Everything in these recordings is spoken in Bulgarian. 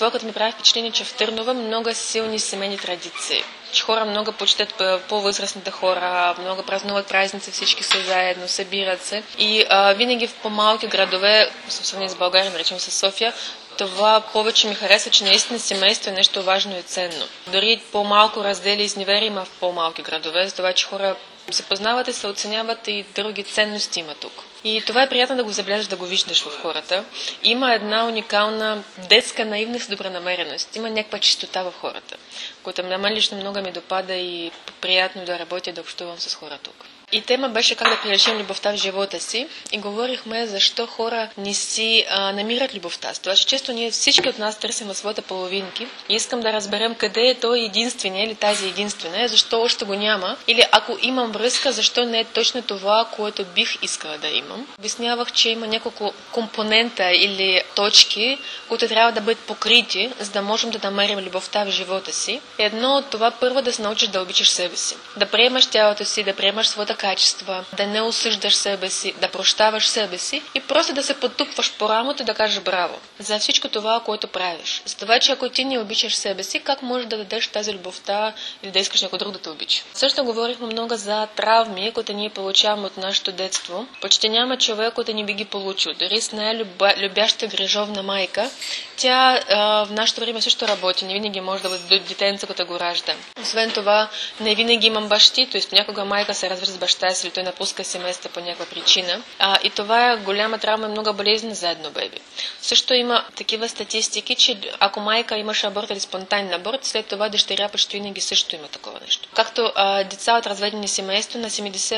това, като ми прави впечатление, че в Търново много силни семейни традиции. Че хора много почитат по-възрастните хора, много празнуват празници, всички са заедно, събират се. И винаги в по-малки градове, в сравнение с България, наречем с София, това повече ми харесва, че наистина семейство е нещо важно и ценно. Дори по-малко раздели и изневери има в по-малки градове, за това, че хора се познават и се оценяват и други ценности има тук. И това е приятно да го забележиш, да го виждаш в хората. Има една уникална детска наивност и добронамереност. Има някаква чистота в хората, която на мен лично много ми допада и приятно да работя и да общувам с хора тук. И тема беше как да прилечим любовта в живота си и говорихме защо хора не си намират любовта. С това, че често ние всички от нас търсим в своята половинки и искам да разберем къде е той единствения или тази единствена, защо още го няма, или ако имам връзка, защо не е точно това, което бих искала да имам. Обяснявах, че има няколко компонента или точки, които трябва да бъдат покрити, за да можем да намерим любовта в живота си. Едно от това първо да се научиш да обичаш себе си, да приемаш тялото си, да приемаш своята качества, да не осъждаш себе си, да прощаваш себе си и просто да се потупваш по рамото и да кажеш браво за всичко това, което правиш. За това, че ако ти не обичаш себе си, как можеш да дадеш тази любовта или да искаш някой друг да те обича? Също говорихме много за травми, които ние получаваме от нашето детство. Почти няма човек, който не би ги получил. Дори с най-любяща грижовна майка, тя в нашето време също работи. Не винаги може да бъде детенца, като го ражда. Освен това, не винаги имам бащи, т.е. понякога майка се развързва с баща си, или той напуска семейство по някаква причина. И това е голяма травма и много болезнена за едно беби. Също има такива статистики, че ако майка имаше аборт или спонтанен аборт, след това дъщеря почти винаги също има такова нещо. Както деца от разведени семейства на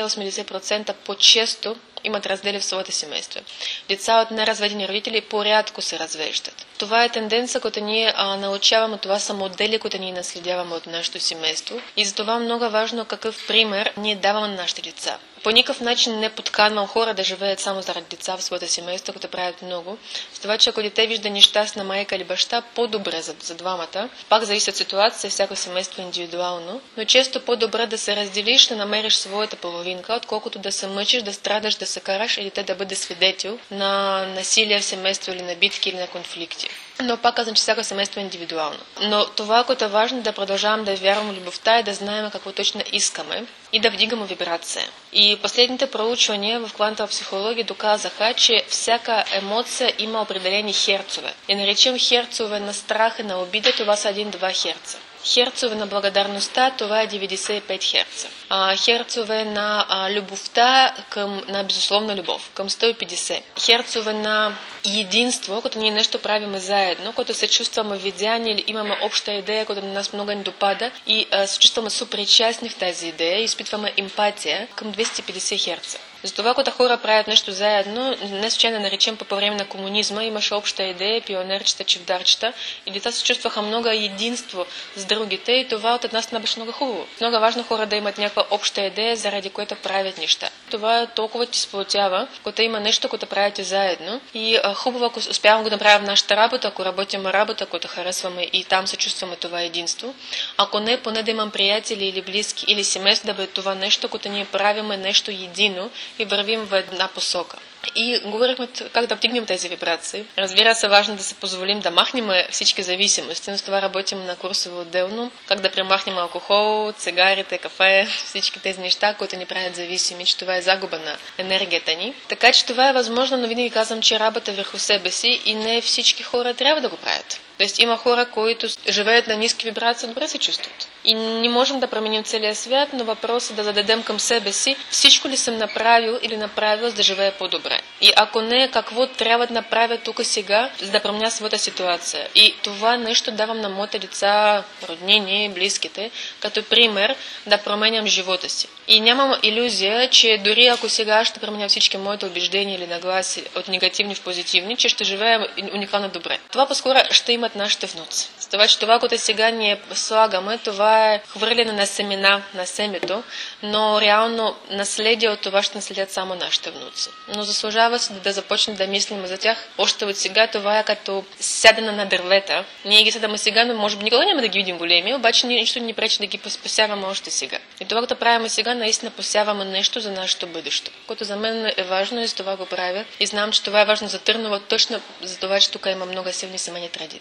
70-80% по-често имат раздели в своите семейства. Деца от неразведени родители по-рядко се развеждат. Това е тенденция, която ние научаваме, това са модели, които ние наследяваме от нашето семейство. И затова много важно какъв пример ние даваме на нашите деца. По никакъв начин не подканвам хора да живеят само заради деца в своите семейства, които правят много. С това, че ако дете вижда нещастна майка или баща, по-добре за двамата. Пак зависи от ситуация, всяко семейство е индивидуално, но често по-добре да се разделиш, да намериш своята половинка, отколкото да се мъчиш, да страдаш, да се караш или те да бъде свидетел на насилие в семейство или на битки или на конфликти. Но пак казвам, че всяко семейство е индивидуално. Но това, което е важно, да продължавам да вярвам в любовта и да знаем какво точно искаме и да вдигаме вибрация. И последните проучвания в квантова психология доказаха, че всяка емоция има определени херцове. И наречем херцове на страх и на обида, това са 1-2 херца. Херцове на благодарността, това е 95 херца. Херцове на любовта на безусловна любов, към 150. Херцове на единство, като ние нещо правиме заедно, като се чувстваме видяни или имаме обща идея, която на нас много ни допада и се чувстваме съпричастни в тази идея и изпитваме емпатия, към 250 херца. Затова, когато хора правят нещо заедно, не случайно наречем по време на комунизма, имаше обща идея, пионерчета, чевдарчета и деца се чувстваха много единство с другите и това от една страна беше много хубаво. Много важно хора да имат някаква обща идея, заради което правят неща. Това толкова ти сплотява, когато има нещо, което правите заедно и хубаво, ако успяваме го да направим в нашата работа, ако работим работа, която харесваме и там се чувстваме това единство. Ако не, поне да имам приятели или близки или семейство, да бъде това нещо, което ние правиме нещо едино и вървим в една посока. И говорихме как да вдигнем тези вибрации. Разбира се, важно да се позволим да махнем всички зависимости, но с това работим на курсове отделно. Как да премахнем алкохол, цигарите, кафе, всички тези неща, които ни правят зависими, че това е загуба на енергията ни. Така че това е възможно, но винаги казвам, че работа върху себе си и не всички хора трябва да го правят. Тоест има хора, които живеят на ниски вибрации, добре се чувстват. И не можем да променим целия свят, но въпросът е да зададем към себе си всичко ли съм направил или направил, за да живея по-добре. И ако не, какво трябва да направя тук сега, за да променя своята ситуация. И това нещо давам на моите деца, роднини, близките, като пример да променям живота си. И нямам илюзия, че дори ако сега ще променя всички моите убеждения или нагласи от негативни в позитивни, че ще живея уникално добре. Това по-скоро ще имат нашите внуци. С това, че това, което сега ние слагаме, това е хвърляне на семена на семето, но реално наследие от това ще наследят само нашите внуци. Но заслужава се да започнем да мислим за тях. Още от сега това е като сядане на дървета. Ние ги сядаме сега, но може би никога няма да ги видим големи, обаче нищо не ни пречи да ги посяваме още сега. И това, което правим сега, наистина посяваме нещо за нашето бъдеще. Което за мен е важно и за това го правя. И знам, че това е важно за Търново, точно за това, че тук има много силни семейни традиции.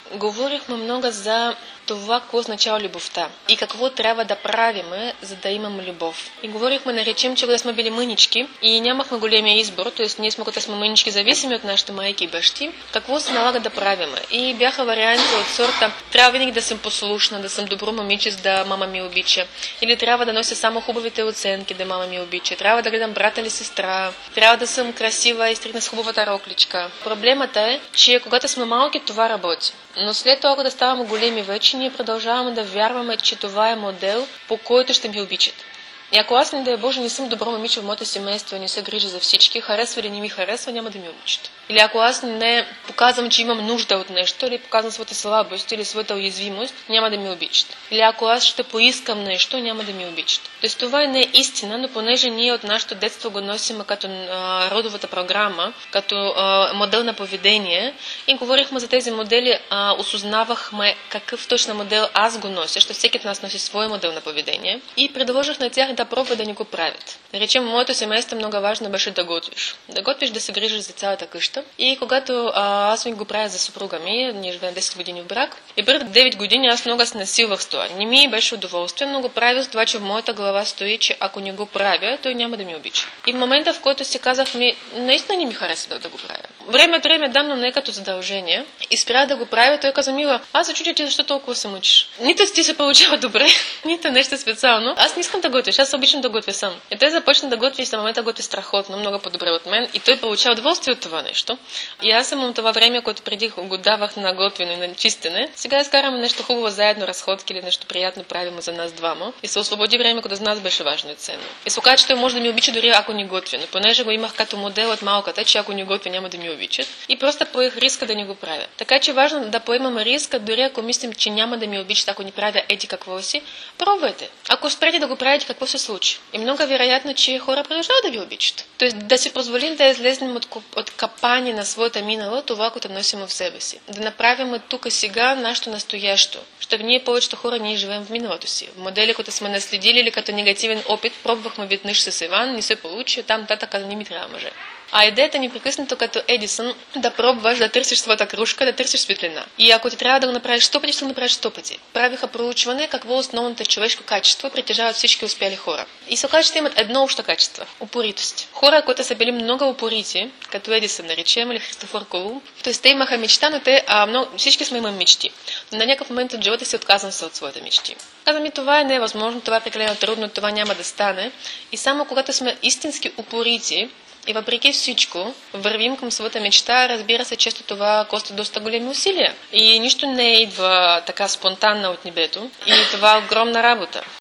Говорихме много за това, какво означава любовта и какво трябва да правим, за да имаме любов. И говорихме, наречем, че когато сме били мънички и нямахме големия избор, т.е. ние сме, когато сме мънички, зависими от нашите майки и бащи, какво се налага да правим. И бяха варианти от сорта: трябва винаги да съм послушна, да съм добро момиче, да мама ми обича. Или трябва да нося само хубавите оценки, да мама ми обича. Трябва да гледам брата или сестра. Трябва да съм красива и стригна с хубавата рокличка. Проблемът е, че когато сме малки, това работи. Но след това, когато ставаме големи вече, ние продължаваме да вярваме, че това е модел, по който ще ми обичат. И ако аз, не дай Боже, не съм добро момиче в моето семейство и не се грижа за всички, харесва или не ми харесва, няма да ми обичат. Или ако аз не показвам, че имам нужда от нещо, или показвам своята слабост или своята уязвимост, няма да ми обичат. Или ако аз ще поискам нещо, няма да ми обичат. Тоест това не е истина, но понеже ние от нашето детство го носим като родовата програма, като модел на поведение и говорихме за тези модели, осъзнавахме какъв точно модел аз го нося, защото всеки от нас носи свой модел на поведение и предложих на тях да пробват да ни го правят. Да речем, в моето семейство много важно беше да готвиш. Да готвиш, да се грижиш за цялата къща. И когато аз ми го правя за съпруга ми, ние живеем 10 години в брак, и преди 9 години аз много се насилвах с това. Не ми беше удоволствие, но го правя за това, че в моята глава стои, че ако не го правя, той няма да ми обича. И в момента, в който си казах ми, наистина не ми харесва да го правя. Време от време дам, но не като задължение. И спря да го правя, той каза: Мила, аз се чудя ти защо толкова се мъчиш. Нито ти се получава добре, нито нещо специално. Аз не искам да готвиш, аз обичам да готвя сам. И той започна да готви и в момента готви страхотно, много по-добре от мен. И той получава удоволствие от това нещо. И аз съм от това време, което преди го давах на готвене и на чистене. Сега изкараме нещо хубаво заедно, разходки или нещо приятно правим за нас двама. И се освободи време, което за нас беше важно и ценно. И се оказа, че той може да ми обича дори ако ни готви. Но понеже го имах като модел от малката, че ако ни готви, няма да ми обичат. И просто поех риска да ни го правя. Така че важно да поемаме риска, дори ако мислим, че няма да ми обичат, ако ни правя еди какво си, пробвайте. Ако спрете да го правите, какво се случи? И много вероятно, че хора продължават да ви обичат. Тоест да си позволим да излезнем от капани на своята минала, това, което носим в себе си. Да направим тук и сега нашето настоящо. Защото ние повечето хора ние живеем в миналото си. В модели, които сме наследили или като негативен опит, пробвахме веднъж с Иван, не се получи, там татък не ми трябва мъже. А идеята непрекъснато като Едисън да пробваш да търсиш своята кружка, да търсиш светлина. И ако ти трябва да го направиш 100 пъти, ще го направиш 100 пъти. Правиха проучване какво основното човешко качество притежават всички успели хора. И се оказа, че имат едно общо качество – упоритост. Хора, които са били много упорити, като Едисън наречем или Христофор Колумб, т.е. те имаха мечта, но всички сме имали мечти. Но на някакъв момент от живота си отказвам се от своите мечти. Казвам ми, това е невъзможно, това е прекалено трудно, това няма да стане. И само когато сме истински упорити, и въпреки всичко, вървим към своята мечта, разбира се, често това коства доста големи усилия. И нищо не идва така спонтанно от небето. И това е огромна работа.